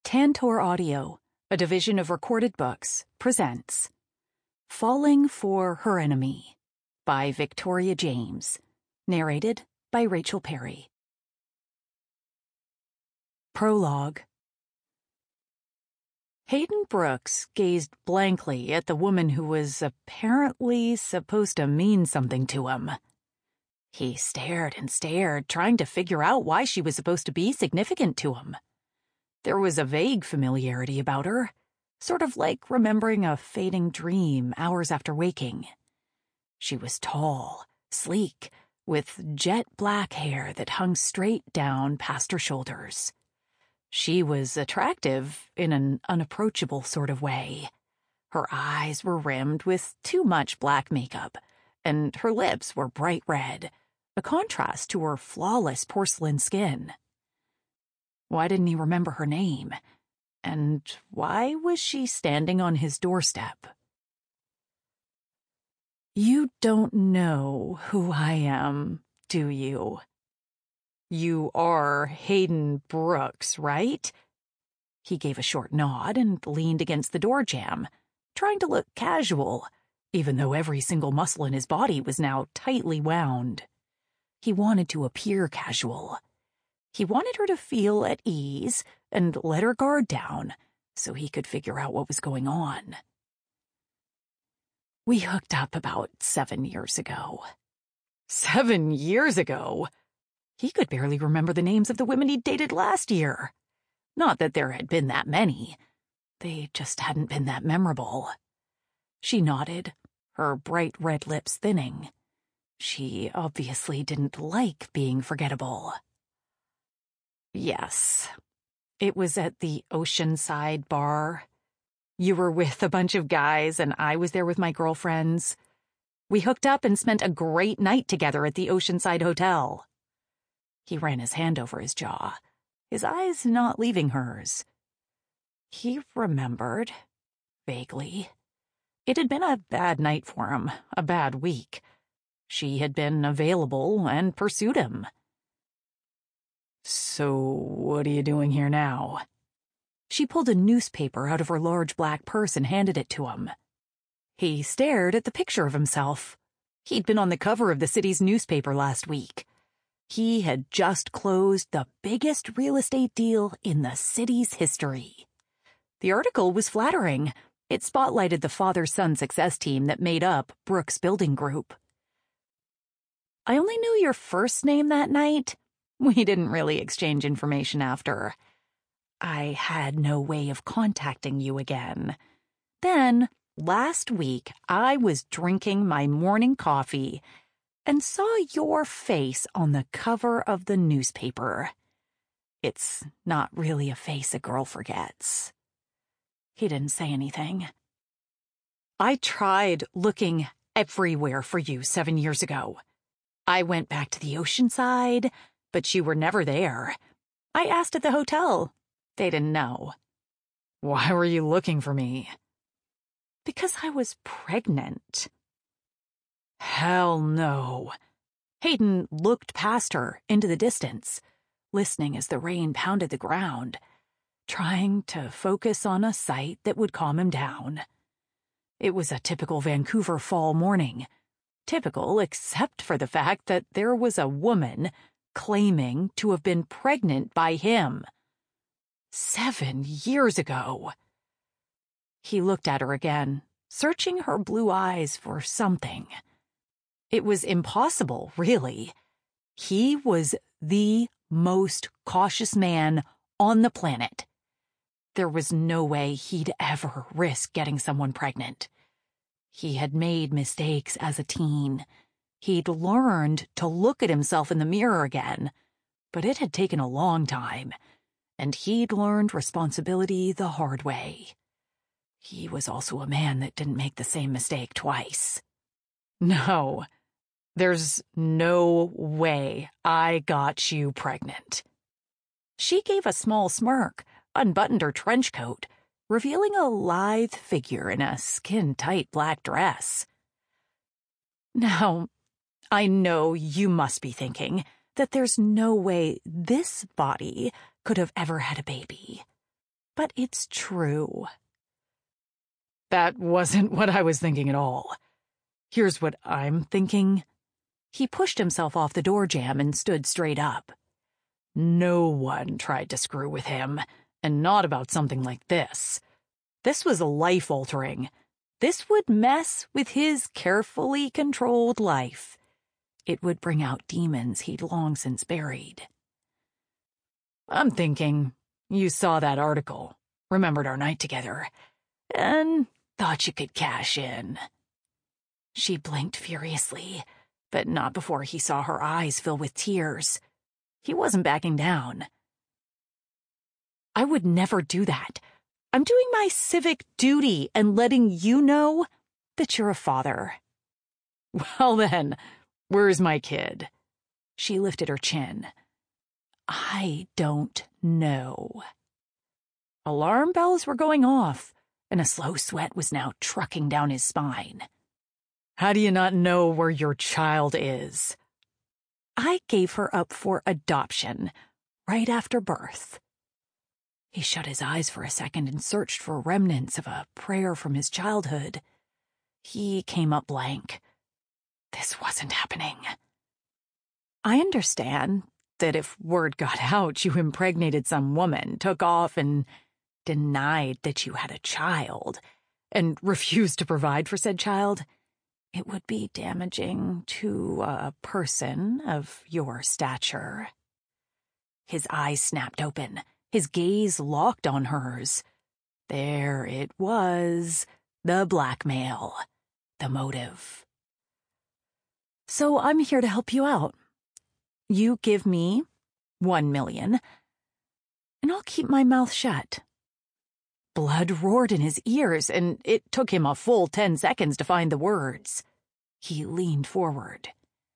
Tantor Audio, a division of Recorded Books, presents Falling for Her Enemy by Victoria James, narrated by Rachel Perry. Prologue. Hayden Brooks gazed blankly at the woman who was apparently supposed to mean something to him. He stared and stared, trying to figure out why she was supposed to be significant to him. There was a vague familiarity about her, sort of like remembering a fading dream hours after waking. She was tall, sleek, with jet black hair that hung straight down past her shoulders. She was attractive in an unapproachable sort of way. Her eyes were rimmed with too much black makeup, and her lips were bright red, a contrast to her flawless porcelain skin. Why didn't he remember her name? And why was she standing on his doorstep? "You don't know who I am, do you? You are Hayden Brooks, right?" He gave a short nod and leaned against the door jamb, trying to look casual, even though every single muscle in his body was now tightly wound. He wanted to appear casual. He wanted her to feel at ease and let her guard down so he could figure out what was going on. "We hooked up about 7 years ago." 7 years ago? He could barely remember the names of the women he'd dated last year. Not that there had been that many. They just hadn't been that memorable. She nodded, her bright red lips thinning. She obviously didn't like being forgettable. "Yes. It was at the Oceanside bar. You were with a bunch of guys and I was there with my girlfriends. We hooked up and spent a great night together at the Oceanside Hotel." He ran his hand over his jaw, his eyes not leaving hers. He remembered, vaguely. It had been a bad night for him, a bad week. She had been available and pursued him. "So what are you doing here now?" She pulled a newspaper out of her large black purse and handed it to him. He stared at the picture of himself. He'd been on the cover of the city's newspaper last week. He had just closed the biggest real estate deal in the city's history. The article was flattering. It spotlighted the father-son success team that made up Brooks Building Group. "I only knew your first name that night. We didn't really exchange information after. I had no way of contacting you again. Then, last week, I was drinking my morning coffee and saw your face on the cover of the newspaper. It's not really a face a girl forgets." He didn't say anything. "I tried looking everywhere for you 7 years ago. I went back to the Oceanside, but you were never there. I asked at the hotel. They didn't know." "Why were you looking for me?" "Because I was pregnant." Hell no. Hayden looked past her into the distance, listening as the rain pounded the ground, trying to focus on a sight that would calm him down. It was a typical Vancouver fall morning. Typical except for the fact that there was a woman claiming to have been pregnant by him. 7 years ago. He looked at her again, searching her blue eyes for something. It was impossible, really. He was the most cautious man on the planet. There was no way he'd ever risk getting someone pregnant. He had made mistakes as a teen. He'd learned to look at himself in the mirror again, but it had taken a long time, and he'd learned responsibility the hard way. He was also a man that didn't make the same mistake twice. "No, there's no way I got you pregnant." She gave a small smirk, unbuttoned her trench coat, revealing a lithe figure in a skin-tight black dress. "Now, I know you must be thinking that there's no way this body could have ever had a baby. But it's true. That wasn't what I was thinking at all. Here's what I'm thinking. He pushed himself off the door jamb and stood straight up. No one tried to screw with him, and not about something like this. This was life-altering. This would mess with his carefully controlled life. It would bring out demons he'd long since buried. I'm thinking you saw that article, remembered our night together, and thought you could cash in. She blinked furiously, but not before he saw her eyes fill with tears. He wasn't backing down. I would never do that. I'm doing my civic duty and letting you know that you're a father. Well then, where's my kid? She lifted her chin. I don't know. Alarm bells were going off, and a slow sweat was now trucking down his spine. How do you not know where your child is? I gave her up for adoption, right after birth. He shut his eyes for a second and searched for remnants of a prayer from his childhood. He came up blank. This wasn't happening. I understand that if word got out you impregnated some woman, took off and denied that you had a child, and refused to provide for said child, it would be damaging to a person of your stature. His eyes snapped open, his gaze locked on hers. There it was, the blackmail, the motive. So I'm here to help you out. You give me $1 million, and I'll keep my mouth shut. Blood roared in his ears, and it took him a full 10 seconds to find the words. He leaned forward.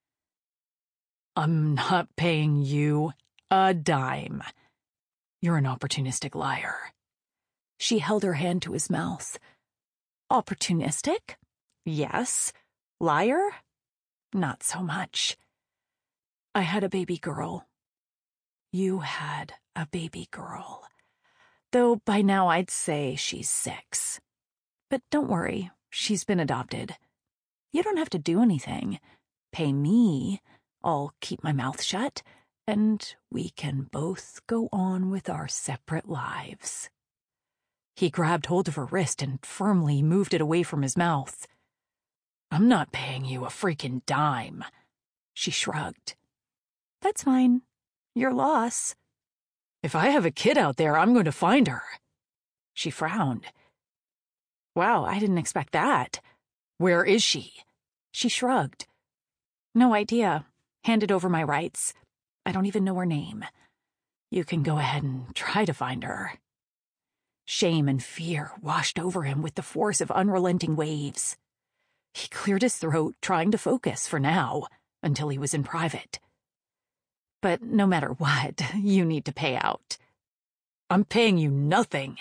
I'm not paying you a dime. You're an opportunistic liar. She held her hand to his mouth. Opportunistic? Yes. Liar? Not so much. I had a baby girl. You had a baby girl. Though by now I'd say she's 6. But don't worry, she's been adopted. You don't have to do anything. Pay me, I'll keep my mouth shut, and we can both go on with our separate lives. He grabbed hold of her wrist and firmly moved it away from his mouth. I'm not paying you a freaking dime. She shrugged. That's fine. Your loss. If I have a kid out there, I'm going to find her. She frowned. Wow, I didn't expect that. Where is she? She shrugged. No idea. Handed over my rights. I don't even know her name. You can go ahead and try to find her. Shame and fear washed over him with the force of unrelenting waves. He cleared his throat, trying to focus for now, until he was in private. But no matter what, you need to pay out. I'm paying you nothing.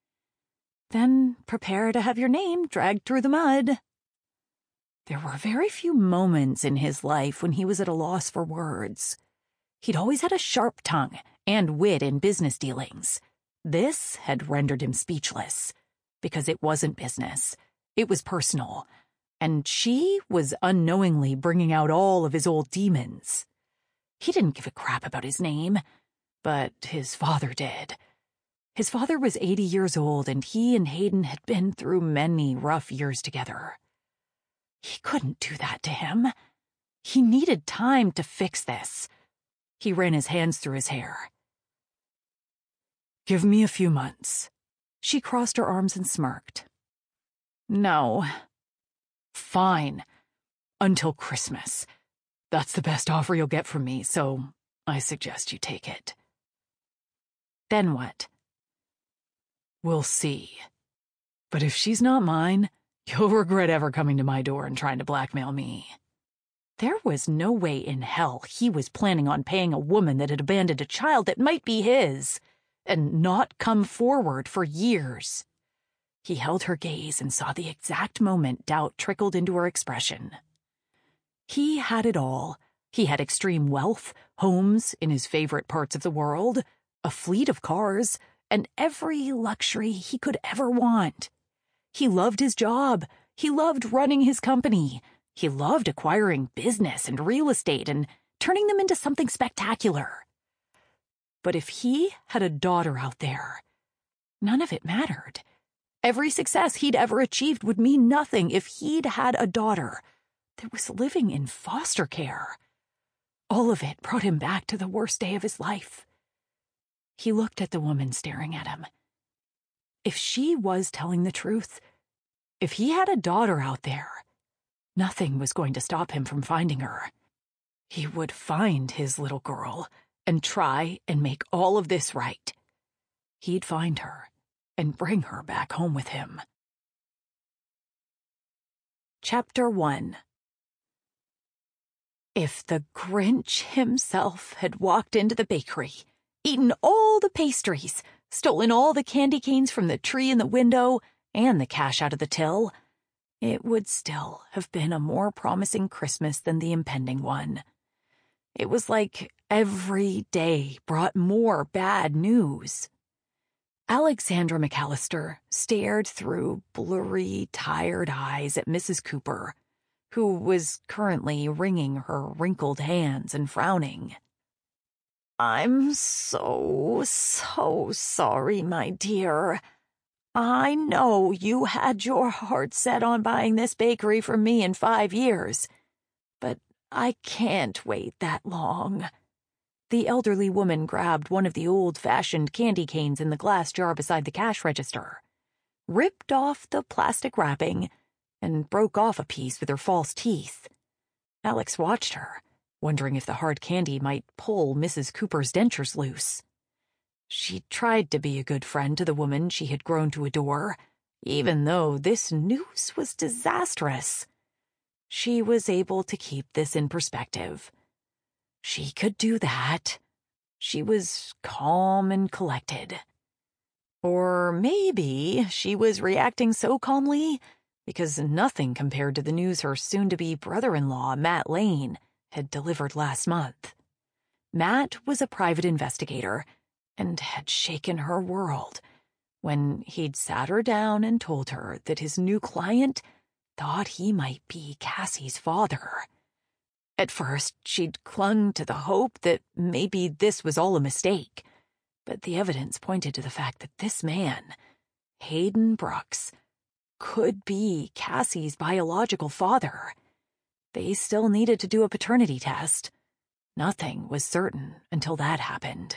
Then prepare to have your name dragged through the mud. There were very few moments in his life when he was at a loss for words. He'd always had a sharp tongue and wit in business dealings. This had rendered him speechless, because it wasn't business. It was personal, and she was unknowingly bringing out all of his old demons. He didn't give a crap about his name, but his father did. His father was 80 years old, and he and Hayden had been through many rough years together. He couldn't do that to him. He needed time to fix this. He ran his hands through his hair. Give me a few months. She crossed her arms and smirked. No. Fine. Until Christmas. That's the best offer you'll get from me, so I suggest you take it. Then what? We'll see. But if she's not mine, you'll regret ever coming to my door and trying to blackmail me. There was no way in hell he was planning on paying a woman that had abandoned a child that might be his, and not come forward for years. He held her gaze and saw the exact moment doubt trickled into her expression. He had it all. He had extreme wealth, homes in his favorite parts of the world, a fleet of cars, and every luxury he could ever want. He loved his job. He loved running his company. He loved acquiring business and real estate and turning them into something spectacular. But if he had a daughter out there, none of it mattered. Every success he'd ever achieved would mean nothing if he'd had a daughter that was living in foster care. All of it brought him back to the worst day of his life. He looked at the woman staring at him. If she was telling the truth, if he had a daughter out there, nothing was going to stop him from finding her. He would find his little girl and try and make all of this right. He'd find her and bring her back home with him. Chapter 1. If the Grinch himself had walked into the bakery, eaten all the pastries, stolen all the candy canes from the tree in the window, and the cash out of the till, it would still have been a more promising Christmas than the impending one. It was like every day brought more bad news. Alexandra McAllister stared through blurry, tired eyes at Mrs. Cooper, who was currently wringing her wrinkled hands and frowning. "I'm so sorry, my dear. I know you had your heart set on buying this bakery for me in 5 years, but I can't wait that long." The elderly woman grabbed one of the old-fashioned candy canes in the glass jar beside the cash register, ripped off the plastic wrapping, and broke off a piece with her false teeth. Alex watched her, wondering if the hard candy might pull Mrs. Cooper's dentures loose. She tried to be a good friend to the woman she had grown to adore, even though this news was disastrous. She was able to keep this in perspective. She could do that. She was calm and collected. Or maybe she was reacting so calmly because nothing compared to the news her soon-to-be brother-in-law, Matt Lane, had delivered last month. Matt was a private investigator and had shaken her world when he'd sat her down and told her that his new client thought he might be Cassie's father. At first, she'd clung to the hope that maybe this was all a mistake, but the evidence pointed to the fact that this man, Hayden Brooks, could be Cassie's biological father. They still needed to do a paternity test. Nothing was certain until that happened.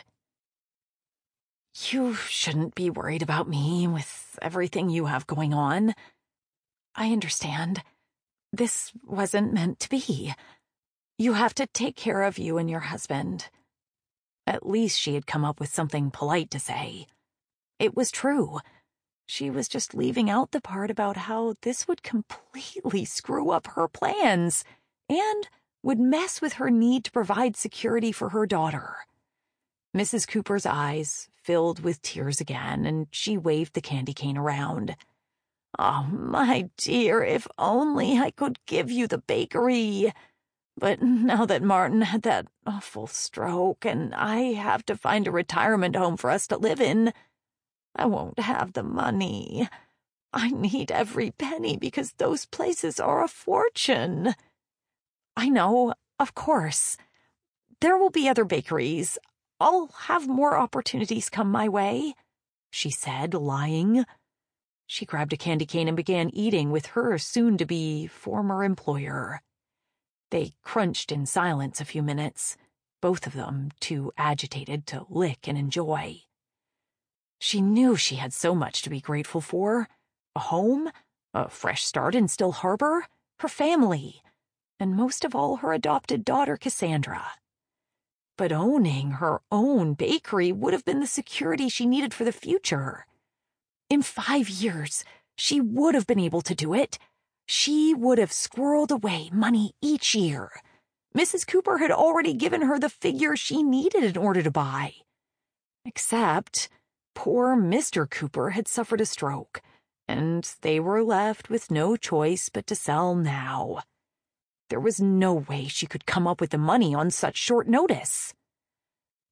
"You shouldn't be worried about me with everything you have going on. I understand. This wasn't meant to be. You have to take care of you and your husband." At least she had come up with something polite to say. It was true. She was just leaving out the part about how this would completely screw up her plans and would mess with her need to provide security for her daughter. Mrs. Cooper's eyes filled with tears again, and she waved the candy cane around. "Oh, my dear, if only I could give you the bakery. But now that Martin had that awful stroke and I have to find a retirement home for us to live in, I won't have the money. I need every penny because those places are a fortune." "I know, of course. There will be other bakeries. I'll have more opportunities come my way," she said, lying. She grabbed a candy cane and began eating with her soon-to-be former employer. They crunched in silence a few minutes, both of them too agitated to lick and enjoy. She knew she had so much to be grateful for: a home, a fresh start in Still Harbor, her family, and most of all her adopted daughter Cassandra. But owning her own bakery would have been the security she needed for the future. In 5 years, she would have been able to do it. She would have squirreled away money each year. Mrs. Cooper had already given her the figure she needed in order to buy. Except poor Mr. Cooper had suffered a stroke, and they were left with no choice but to sell now. There was no way she could come up with the money on such short notice.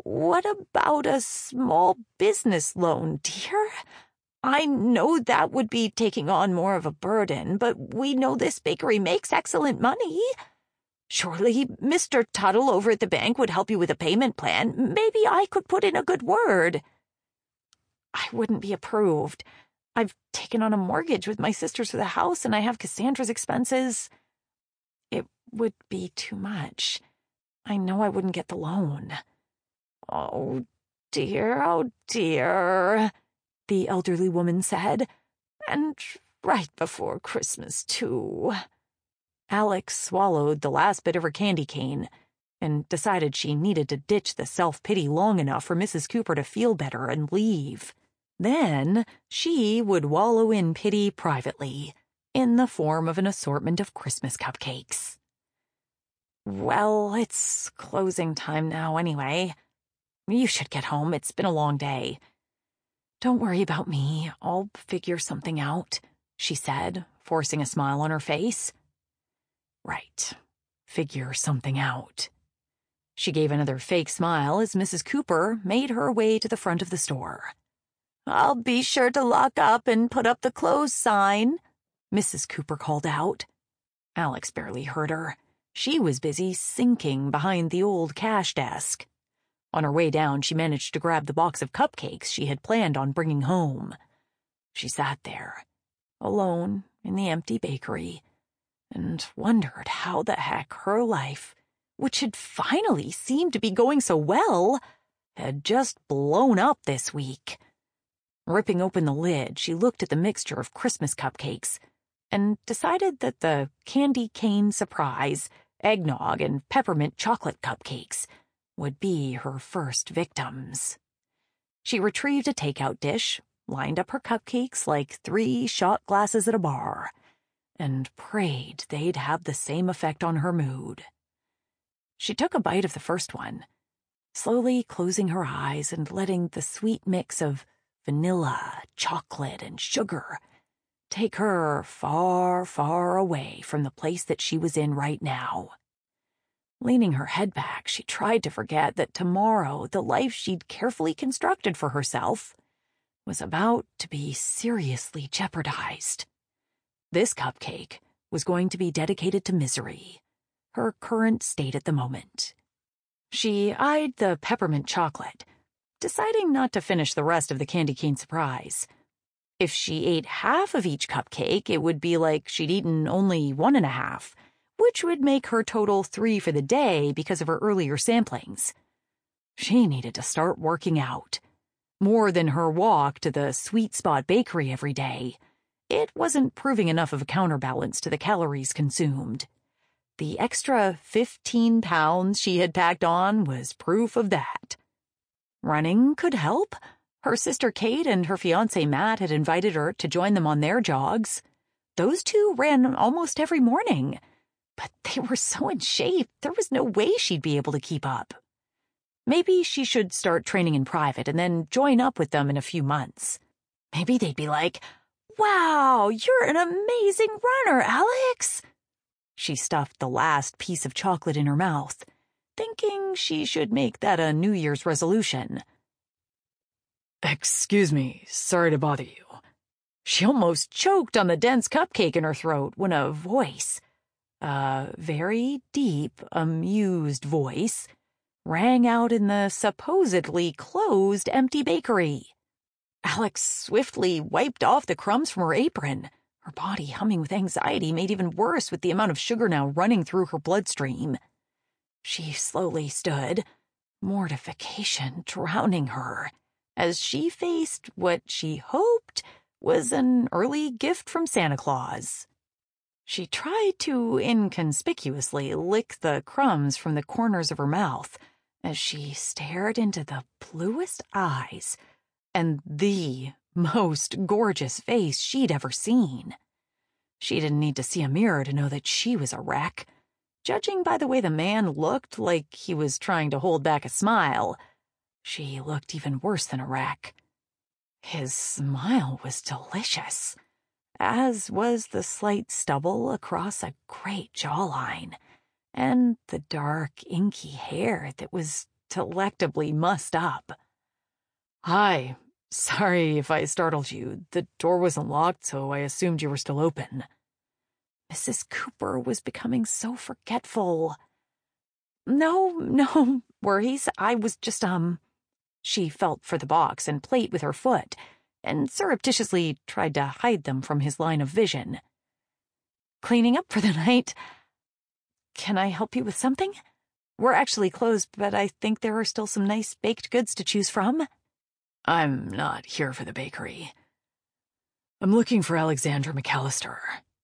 What about a small business loan, dear? I know that would be taking on more of a burden, but we know this bakery makes excellent money. Surely Mr. Tuttle over at the bank would help you with a payment plan. Maybe I could put in a good word. I wouldn't be approved. I've taken on a mortgage with my sisters for the house, and I have Cassandra's expenses. It would be too much. I know I wouldn't get the loan. Oh, dear, the elderly woman said. And right before Christmas, too. Alex swallowed the last bit of her candy cane and decided she needed to ditch the self-pity long enough for Mrs. Cooper to feel better and leave. Then she would wallow in pity privately, in the form of an assortment of Christmas cupcakes. Well, it's closing time now anyway. You should get home. It's been a long day. Don't worry about me. I'll figure something out, she said, forcing a smile on her face. Right. Figure something out. She gave another fake smile as Mrs. Cooper made her way to the front of the store. I'll be sure to lock up and put up the close sign, Mrs. Cooper called out. Alex barely heard her. She was busy sinking behind the old cash desk. On her way down, she managed to grab the box of cupcakes she had planned on bringing home. She sat there, alone in the empty bakery, and wondered how the heck her life, which had finally seemed to be going so well, had just blown up this week. Ripping open the lid, she looked at the mixture of Christmas cupcakes and decided that the candy cane surprise, eggnog, and peppermint chocolate cupcakes would be her first victims. She retrieved a takeout dish, lined up her cupcakes like 3 shot glasses at a bar, and prayed they'd have the same effect on her mood. She took a bite of the first one, slowly closing her eyes and letting the sweet mix of vanilla, chocolate, and sugar take her far, far away from the place that she was in right now. Leaning her head back, she tried to forget that tomorrow the life she'd carefully constructed for herself was about to be seriously jeopardized. This cupcake was going to be dedicated to Misery, her current state at the moment. She eyed the peppermint chocolate, deciding not to finish the rest of the candy cane surprise. If she ate half of each cupcake, it would be like she'd eaten only 1.5, which would make her total 3 for the day because of her earlier samplings. She needed to start working out. More than her walk to the Sweet Spot Bakery every day. It wasn't proving enough of a counterbalance to the calories consumed. The extra 15 pounds she had packed on was proof of that. Running could help. Her sister Kate and her fiancé Matt had invited her to join them on their jogs. Those two ran almost every morning. But they were so in shape, there was no way she'd be able to keep up. Maybe she should start training in private and then join up with them in a few months. Maybe they'd be like, "Wow, you're an amazing runner, Alex!" She stuffed the last piece of chocolate in her mouth, thinking she should make that a New Year's resolution. "Excuse me, sorry to bother you." She almost choked on the dense cupcake in her throat when a voice, a very deep, amused voice, rang out in the supposedly closed empty bakery. Alex swiftly wiped off the crumbs from her apron, her body humming with anxiety made even worse with the amount of sugar now running through her bloodstream. She slowly stood, mortification drowning her, as she faced what she hoped was an early gift from Santa Claus. She tried to inconspicuously lick the crumbs from the corners of her mouth as she stared into the bluest eyes and the most gorgeous face she'd ever seen. She didn't need to see a mirror to know that she was a wreck. Judging by the way the man looked like he was trying to hold back a smile, she looked even worse than a wreck. His smile was delicious, as was the slight stubble across a great jawline, and the dark, inky hair that was delectably mussed up. "Hi. Sorry if I startled you. The door wasn't locked, so I assumed you were still open." Mrs. Cooper was becoming so forgetful. No worries. I was just, She felt for the box and plate with her foot, and surreptitiously tried to hide them from his line of vision. "Cleaning up for the night. Can I help you with something? We're actually closed, but I think there are still some nice baked goods to choose from." "I'm not here for the bakery. I'm looking for Alexandra McAllister."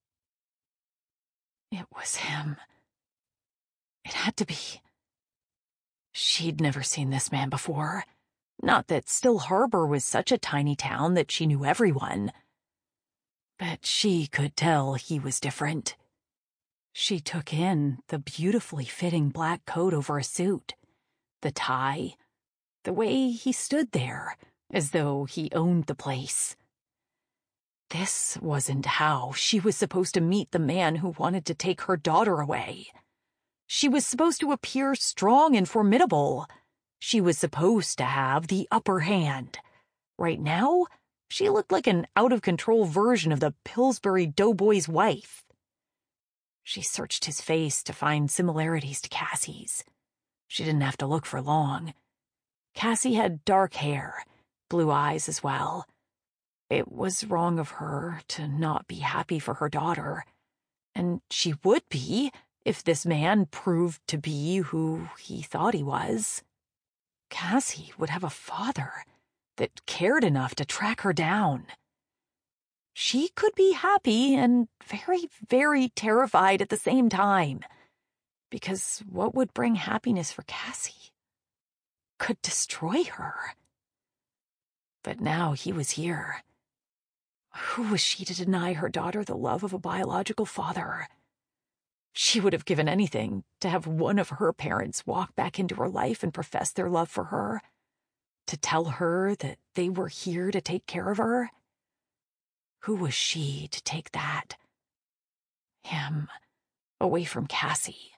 It was him. It had to be. She'd never seen this man before. Not that Still Harbor was such a tiny town that she knew everyone. But she could tell he was different. She took in the beautifully fitting black coat over a suit, the tie, the way he stood there, as though he owned the place. This wasn't how she was supposed to meet the man who wanted to take her daughter away. She was supposed to appear strong and formidable. She was supposed to have the upper hand. Right now, she looked like an out-of-control version of the Pillsbury Doughboy's wife. She searched his face to find similarities to Cassie's. She didn't have to look for long. Cassie had dark hair, blue eyes as well. It was wrong of her to not be happy for her daughter, and she would be if this man proved to be who he thought he was. Cassie would have a father that cared enough to track her down. She could be happy and very, very terrified at the same time, because what would bring happiness for Cassie could destroy her. But now he was here. Who was she to deny her daughter the love of a biological father? She would have given anything to have one of her parents walk back into her life and profess their love for her, to tell her that they were here to take care of her. Who was she to take that, him, away from Cassie?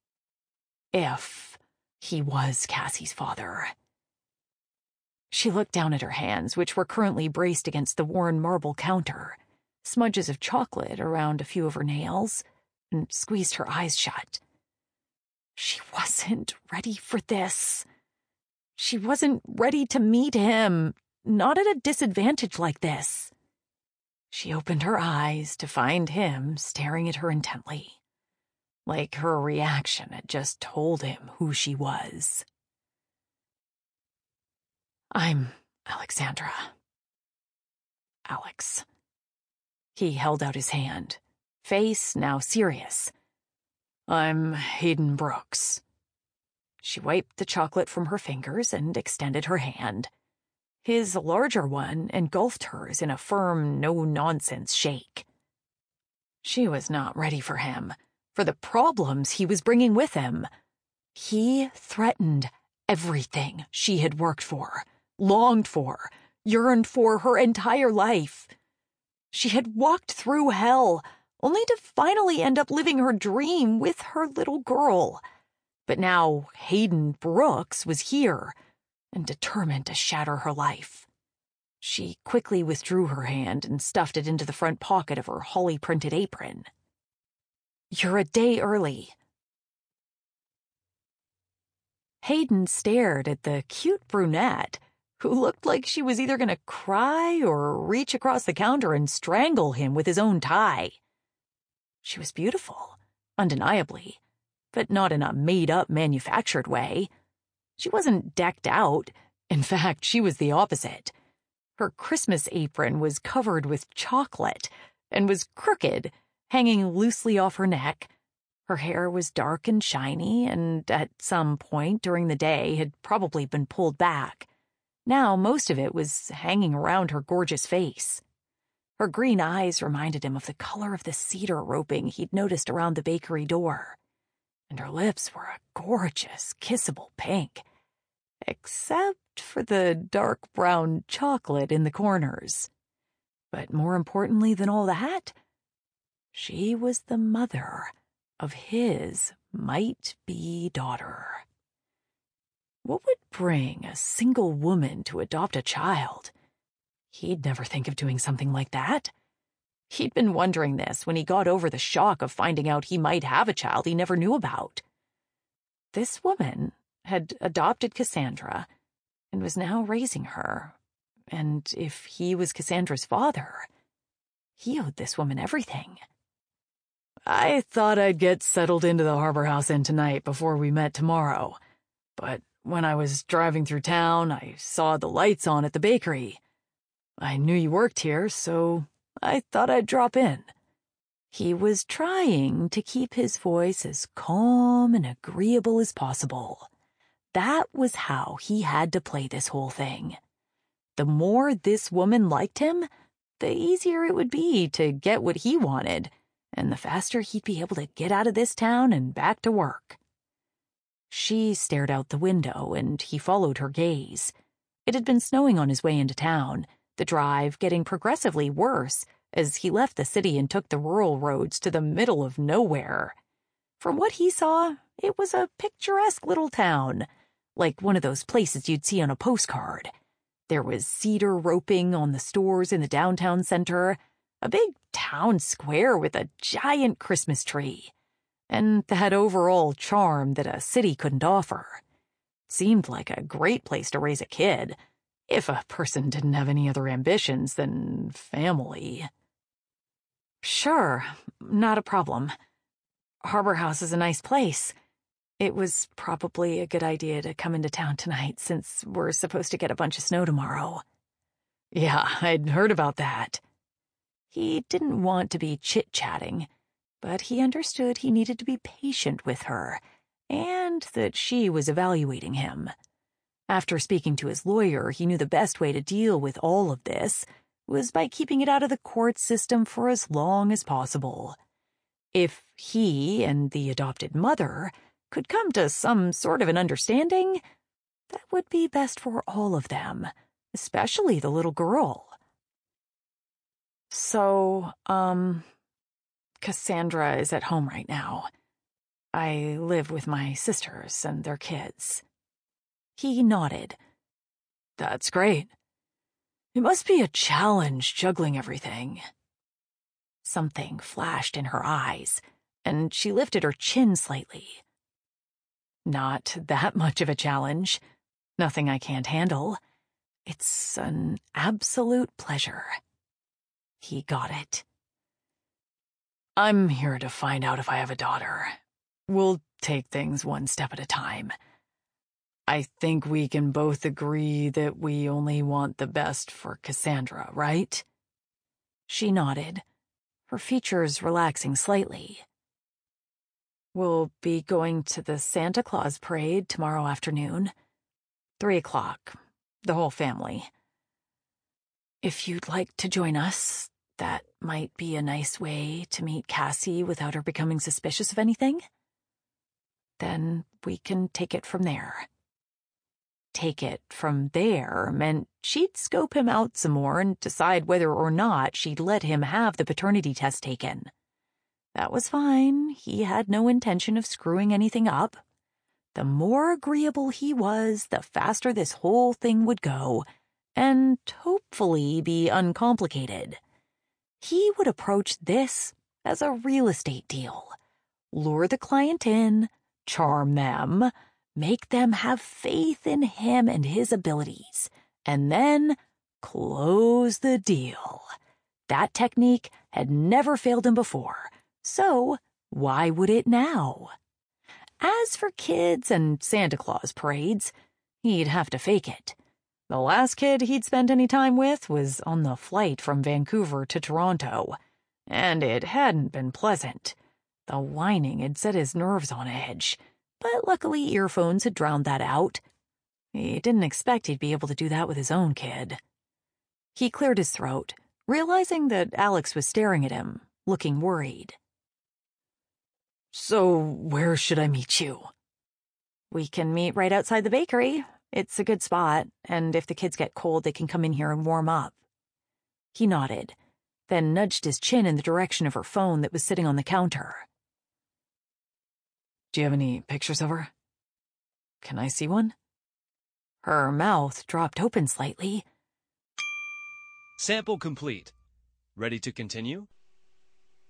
If he was Cassie's father. She looked down at her hands, which were currently braced against the worn marble counter, smudges of chocolate around a few of her nails, and squeezed her eyes shut. She wasn't ready for this. She wasn't ready to meet him, not at a disadvantage like this. She opened her eyes to find him staring at her intently, like her reaction had just told him who she was. "I'm Alexandra. Alex." He held out his hand, face now serious. "I'm Hayden Brooks." She wiped the chocolate from her fingers and extended her hand. His larger one engulfed hers in a firm, no-nonsense shake. She was not ready for him, for the problems he was bringing with him. He threatened everything she had worked for, longed for, yearned for her entire life. She had walked through hell, only to finally end up living her dream with her little girl. But now Hayden Brooks was here, and determined to shatter her life. She quickly withdrew her hand and stuffed it into the front pocket of her holly-printed apron. "You're a day early." Hayden stared at the cute brunette, who looked like she was either going to cry or reach across the counter and strangle him with his own tie. She was beautiful, undeniably, but not in a made-up, manufactured way. She wasn't decked out. In fact, she was the opposite. Her Christmas apron was covered with chocolate and was crooked, hanging loosely off her neck. Her hair was dark and shiny, and at some point during the day had probably been pulled back. Now most of it was hanging around her gorgeous face. Her green eyes reminded him of the color of the cedar roping he'd noticed around the bakery door. And her lips were a gorgeous, kissable pink, except for the dark brown chocolate in the corners. But more importantly than all that, she was the mother of his might-be daughter. What would bring a single woman to adopt a child? He'd never think of doing something like that. He'd been wondering this when he got over the shock of finding out he might have a child he never knew about. This woman had adopted Cassandra and was now raising her. And if he was Cassandra's father, he owed this woman everything. I thought I'd get settled into the Harbor House Inn tonight before we met tomorrow. But when I was driving through town, I saw the lights on at the bakery. I knew you worked here, so I thought I'd drop in. He was trying to keep his voice as calm and agreeable as possible. That was how he had to play this whole thing. The more this woman liked him, the easier it would be to get what he wanted, and the faster he'd be able to get out of this town and back to work. She stared out the window, and he followed her gaze. It had been snowing on his way into town, the drive getting progressively worse as he left the city and took the rural roads to the middle of nowhere. From what he saw, it was a picturesque little town, like one of those places you'd see on a postcard. There was cedar roping on the stores in the downtown center, a big town square with a giant Christmas tree, and that overall charm that a city couldn't offer. Seemed like a great place to raise a kid, if a person didn't have any other ambitions than family. Sure, not a problem. Harbor House is a nice place. It was probably a good idea to come into town tonight since we're supposed to get a bunch of snow tomorrow. Yeah, I'd heard about that. He didn't want to be chit-chatting, but he understood he needed to be patient with her, and that she was evaluating him. After speaking to his lawyer, he knew the best way to deal with all of this was by keeping it out of the court system for as long as possible. If he and the adopted mother could come to some sort of an understanding, that would be best for all of them, especially the little girl. So, Cassandra is at home right now. I live with my sisters and their kids. He nodded. That's great. It must be a challenge juggling everything. Something flashed in her eyes, and she lifted her chin slightly. Not that much of a challenge. Nothing I can't handle. It's an absolute pleasure. He got it. I'm here to find out if I have a daughter. We'll take things one step at a time. I think we can both agree that we only want the best for Cassandra, right? She nodded, her features relaxing slightly. We'll be going to the Santa Claus parade tomorrow afternoon. 3:00, the whole family. If you'd like to join us, that might be a nice way to meet Cassie without her becoming suspicious of anything. Then we can take it from there. Take it from there meant she'd scope him out some more and decide whether or not she'd let him have the paternity test taken. That was fine. He had no intention of screwing anything up. The more agreeable he was, the faster this whole thing would go, and hopefully be uncomplicated. He would approach this as a real estate deal. Lure the client in, charm them, make them have faith in him and his abilities, and then close the deal. That technique had never failed him before, so why would it now? As for kids and Santa Claus parades, he'd have to fake it. The last kid he'd spent any time with was on the flight from Vancouver to Toronto, and it hadn't been pleasant. The whining had set his nerves on edge, but luckily earphones had drowned that out. He didn't expect he'd be able to do that with his own kid. He cleared his throat, realizing that Alex was staring at him, looking worried. So, where should I meet you? We can meet right outside the bakery. It's a good spot, and if the kids get cold, they can come in here and warm up. He nodded, then nudged his chin in the direction of her phone that was sitting on the counter. Do you have any pictures of her? Can I see one? Her mouth dropped open slightly. Sample complete. Ready to continue?